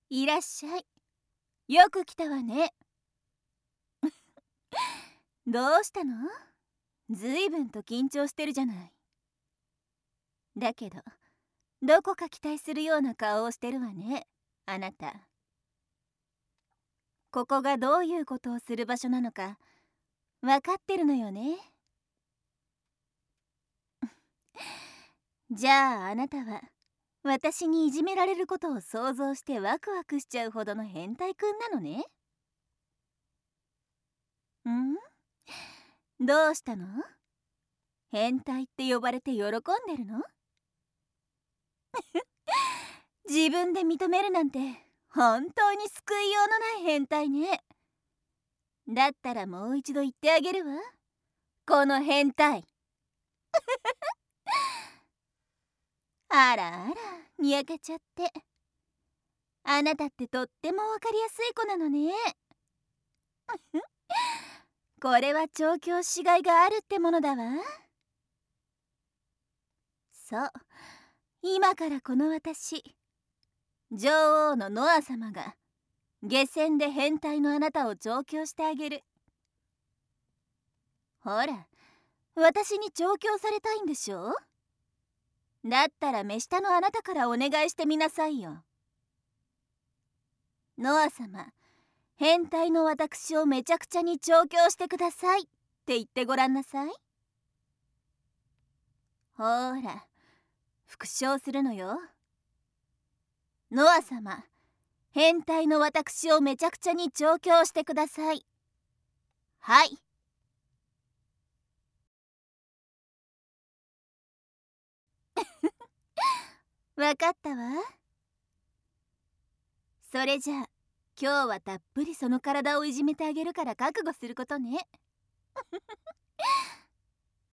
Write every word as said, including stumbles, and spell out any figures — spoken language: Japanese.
いらっしゃい。よく来たわね。どうしたの？ずいぶんと緊張してるじゃない。だけど、どこか期待するような顔をしてるわね、あなた。ここがどういうことをする場所なのか、わかってるのよね。じゃああなたは、私にいじめられることを想像してワクワクしちゃうほどの変態くんなのね。ん？どうしたの？変態って呼ばれて喜んでるの？自分で認めるなんて本当に救いようのない変態ね。だったらもう一度言ってあげるわ、この変態。あらあら、にやけちゃって。あなたってとってもわかりやすい子なのね。これは調教しがいがあるってものだわ。そう、今からこの私、女王のノア様が下船で変態のあなたを調教してあげる。ほら、私に調教されたいんでしょ？だったら目下のあなたからお願いしてみなさいよ。ノア様、変態の私をめちゃくちゃに調教してくださいって言ってごらんなさい。ほら、復唱するのよ。ノア様、変態の私をめちゃくちゃに調教してください。はい。わかったわ。それじゃあ今日はたっぷりその体をいじめてあげるから覚悟することね。